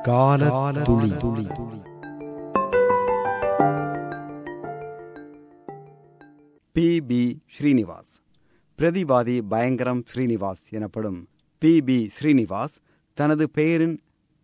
காலத்துளி. B. Srinivas. பிரதிவாதி பயங்கரம் ஸ்ரீனிவாஸ் எனப்படும் பி. ஸ்ரீனிவாஸ் தனது பெயரின்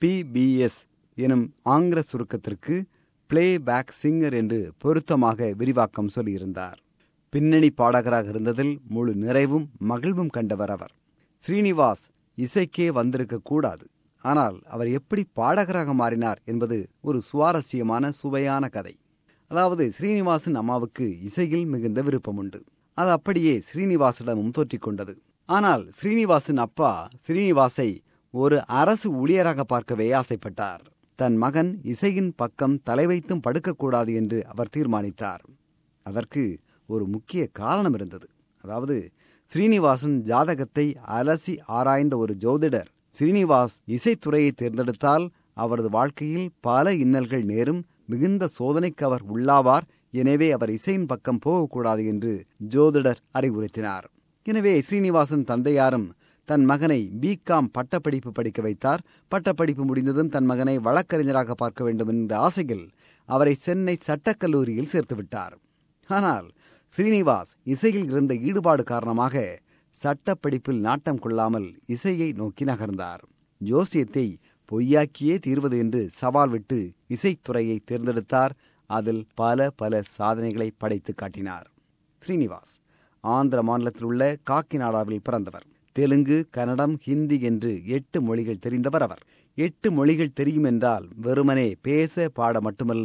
PBS எனும் ஆங்கில சுருக்கத்திற்கு பிளே பேக் சிங்கர் என்று பொருத்தமாக விரிவாக்கம் சொல்லியிருந்தார். பின்னணி பாடகராக இருந்ததில் முழு நிறைவும் மகிழ்வும் கண்டவர் அவர். ஸ்ரீனிவாஸ் இசைக்கே வந்திருக்க கூடாது. ஆனால் அவர் எப்படி பாடகராக மாறினார் என்பது ஒரு சுவாரஸ்யமான சுவையான கதை. அதாவது, ஸ்ரீனிவாசன் அம்மாவுக்கு இசையில் மிகுந்த விருப்பம் உண்டு. அது அப்படியே ஸ்ரீனிவாசிடமும் தோற்றிக்கொண்டது. ஆனால் ஸ்ரீனிவாசன் அப்பா ஸ்ரீனிவாசை ஒரு அரசு ஊழியராக பார்க்கவே ஆசைப்பட்டார். தன் மகன் இசையின் பக்கம் தலை வைத்தும் படுக்கக்கூடாது என்று அவர் தீர்மானித்தார். அதற்கு ஒரு முக்கிய காரணம் இருந்தது. அதாவது, ஸ்ரீனிவாசன் ஜாதகத்தை அலசி ஆராய்ந்த ஒரு ஜோதிடர் ஸ்ரீனிவாஸ் இசைத்துறையை தேர்ந்தெடுத்தால் அவரது வாழ்க்கையில் பல இன்னல்கள் நேரும், மிகுந்த சோதனைக்கு அவர் உள்ளாவார், எனவே அவர் இசையின் பக்கம் போகக்கூடாது என்று ஜோதிடர் அறிவுறுத்தினார். எனவே ஸ்ரீனிவாசன் தந்தையாரும் தன் மகனை B.Com பட்டப்படிப்பு படிக்க வைத்தார். பட்டப்படிப்பு முடிந்ததும் தன் மகனை வழக்கறிஞராக பார்க்க வேண்டும் என்ற ஆசையில் அவரை சென்னை சட்டக்கல்லூரியில் சேர்த்துவிட்டார். ஆனால் ஸ்ரீனிவாஸ் இசையில் இருந்த ஈடுபாடு காரணமாக சட்டப்படிப்பில் நாட்டம் கொள்ளாமல் இசையை நோக்கி நகர்ந்தார். ஜோசியத்தை பொய்யாக்கியே தீர்வது என்று சவால் விட்டு இசைத்துறையை தேர்ந்தெடுத்தார். அதில் பல சாதனைகளை படைத்து காட்டினார். ஸ்ரீனிவாஸ் ஆந்திர மாநிலத்தில் உள்ள காக்கிநாடாவில் பிறந்தவர். தெலுங்கு, கன்னடம், ஹிந்தி என்று 8 மொழிகள் தெரிந்தவர் அவர். 8 மொழிகள் தெரியும் என்றால் வெறுமனே பேச பாட மட்டுமல்ல,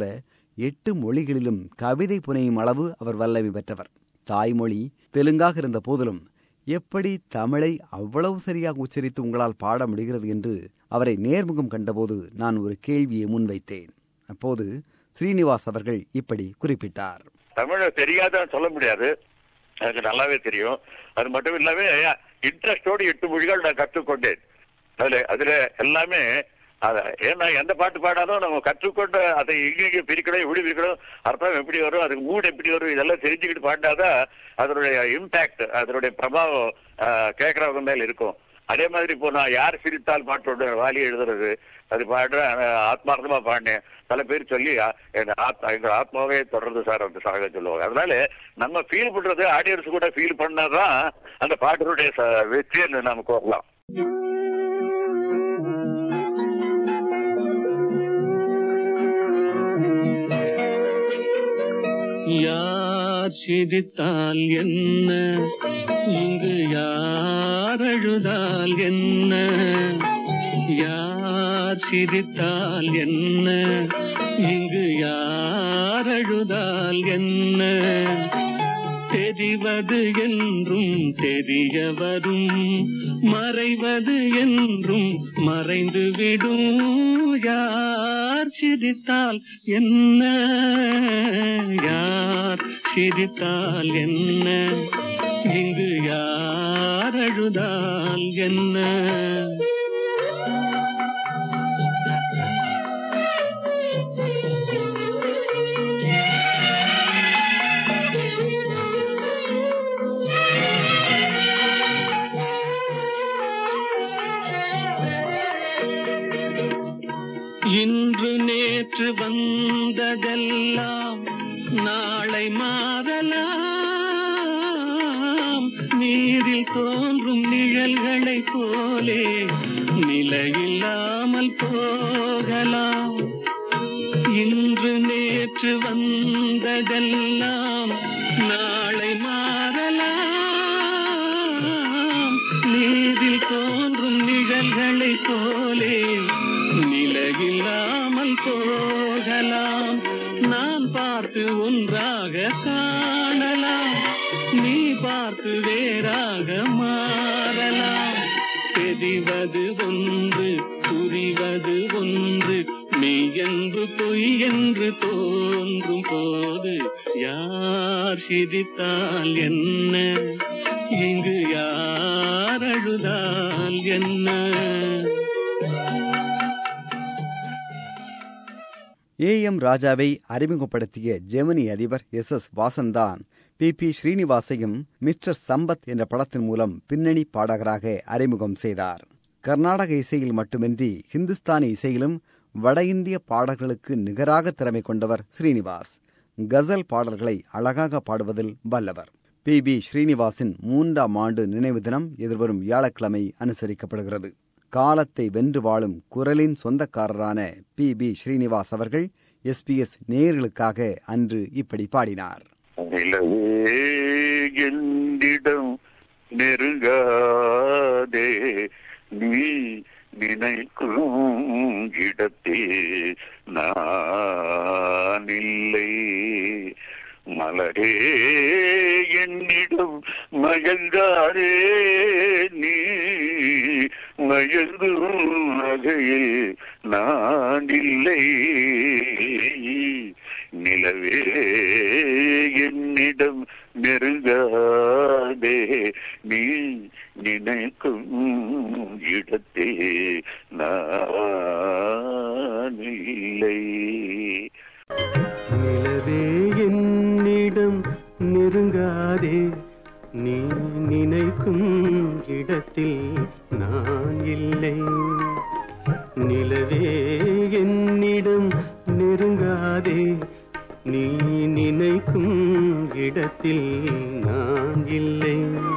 8 மொழிகளிலும் கவிதை புனையும் அளவு அவர் வல்லமை பெற்றவர். தாய்மொழி தெலுங்காக இருந்த போதிலும் எப்படி தமிழை அவ்வளவு சரியாக உச்சரித்து உங்களால் பாட முடிகிறது என்று அவரை நேர்முகம் கண்டபோது நான் ஒரு கேள்வியை முன்வைத்தேன். அப்போது ஸ்ரீனிவாஸ் அவர்கள் இப்படி குறிப்பிட்டார். தமிழ தெரியாத சொல்ல முடியாது, எனக்கு நல்லாவே தெரியும். அது மட்டும் இல்லாம இன்ட்ரெஸ்டோடு 8 மொழிகள் நான் கற்றுக்கொண்டேன். அதுல எல்லாமே ஏன்னா எந்த பாட்டு பாடாலும் நம்ம கற்றுக்கொண்டு அதை எங்கே பிரிக்கணும், எப்படி பிரிக்கணும், அர்த்தம் எப்படி வரும், அதுக்கு மூட் எப்படி வரும், இதெல்லாம் தெரிஞ்சுக்கிட்டு பாண்டாதான் அதனுடைய இம்பாக்ட், அதனுடைய பிரபாவம் கேட்கறவங்க மேல இருக்கும். அதே மாதிரி இப்போ நான் யார் சிரித்தால் பாட்டோட வாலி எழுதுறது, அது பாடுறேன், ஆத்மார்த்தமா பாடினேன். பல பேர் சொல்லி எங்க ஆத்மாவே தொடர்ந்து சார் அந்த சாக சொல்லுவாங்க. அதனால நம்ம ஃபீல் பண்றது ஆடியன்ஸ் கூட ஃபீல் பண்ணாதான் அந்த பாட்டினுடைய வெற்றின்னு நமக்கு வரலாம். யார் சிரித்தால் என்ன, இங்கு யார் அழுதால் என்ன, யார் சிரித்தால் என்ன, இங்கு யார் அழுதால் என்ன, தெரிவது என்றும் தெரிய வரும், மறைவது என்றும் மறைந்துவிடும், யார் சிரித்தால் என்ன, யார் சிரித்தால் என்ன, இங்கு யார் அழுதால் என்ன. இன்று நேற்று வந்ததெல்லாம் நாளை மாறலாம், நீரில் தோன்றும் நிழல்களைப் போலே நிலையில்லாமல் போகலாம். இன்று நேற்று வந்ததெல்லாம் நாளை மாறலாம், நீரில் தோன்றும் நிழல்களைப் போலே நிலையில்லாமல் போகலாம். நான் பார்த்து ஒன்றாக காணலாம், நீ பார்த்து வேறாக மாறலாம். தெரிவது ஒன்று, புரிவது ஒன்று, மெய் என்று பொய் என்று தோன்றும் போது யார் சிரித்தால் என்ன, இங்கு யார் அழுதால் என்ன. AM ராஜாவை அறிமுகப்படுத்திய ஜெர்மனி அதிபர் SS வாசன்தான் பி. ஸ்ரீனிவாசையும் மிஸ்டர் சம்பத் என்ற படத்தின் மூலம் பின்னணி பாடகராக அறிமுகம் செய்தார். கர்நாடக இசையில் மட்டுமின்றி ஹிந்துஸ்தானி இசையிலும் வட இந்திய பாடல்களுக்கு நிகராக திறமை கொண்டவர் ஸ்ரீனிவாஸ். கசல் பாடல்களை அழகாக பாடுவதில் வல்லவர். பி. ஸ்ரீனிவாசின் 3ஆம் ஆண்டு நினைவு தினம் எதிர்வரும் வியாழக்கிழமை அனுசரிக்கப்படுகிறது. காலத்தை வென்று வாழும் குரலின் சொந்தக்காரரான பி. ஸ்ரீனிவாஸ் அவர்கள் SBS நேயர்களுக்காக அன்று இப்படி பாடினார். என்னிடம் நெருங்காதே, நீ நினைக்கும் இடத்தே நான் இல்லை. மலரே என்னிடம் மயங்காதே, நீ மயங்கும் வகையில் நான் இல்லை. நிலவே என்னிடம் நெருங்காதே, நீ நினைக்கும் இடத்தே நான் இல்லை. நிலவே என்னிடம் நெருங்காதே, நீ நினைக்கும் இடத்தில் நான் இல்லை. நிலவே என்னிடம் நெருங்காதே, நீ நினைக்கும் இடத்தில் நான் இல்லை.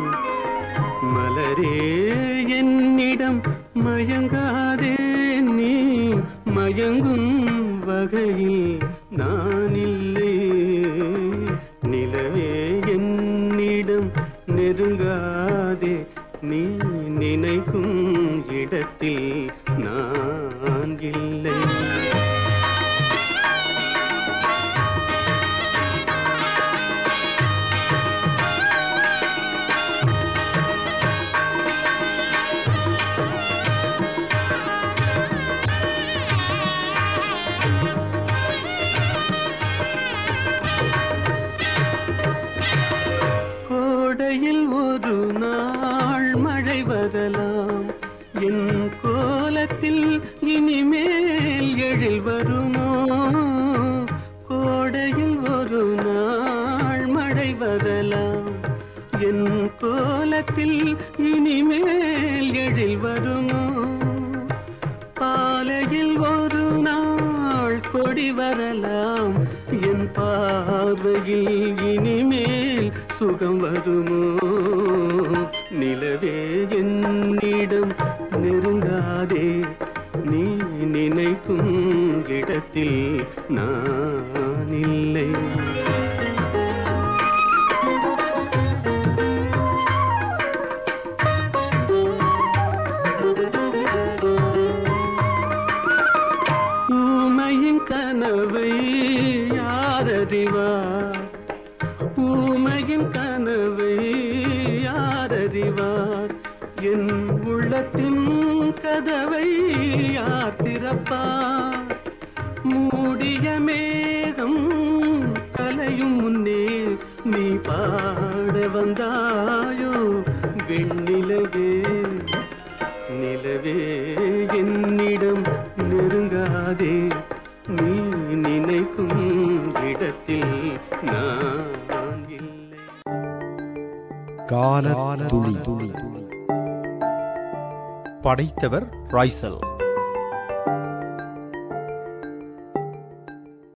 மலரே என்னிடம் மயங்காதே, நீ மயங்கும் வகையில் நான் இல்லை. நிலவே என்னிடம் நெருங்காதே, நீ நினைக்கும் இடத்தில் நான் இல்லை. கோடையில் ஒரு நாள் மழை வரலாம், என் கோலத்தில் இனிமேல் எழில் வருமோ? கோடையில் ஒரு நாள் மழை வரலாம், என் கோலத்தில் இனிமேல் எழில் வருமோ? பாலையில் ஒரு நாள் கொடி வரலாம், என் பார்வையில் இனிமேல் சுகம் வருமோ? நிலவே என்னிடம் நெருங்காதே, நீ நினைக்கும் இடத்தில் நான் இல்லை. ஊமையின் கனவை யாரறிவார், ஊமையின் கனவை யாரறிவார், என் உள்ளத்தின் கதவை யார் திறப்பார்? மூடிய மேகம் கலையும் முன்னே நீ பாட வந்தாயோ வெண்ணிலவே? நிலவே என்னிடம் நெருங்காதே, நீ நினைக்கும் இடத்தில் நான் இல்லை. கால துளி. படைத்தவர் ராய்சல்.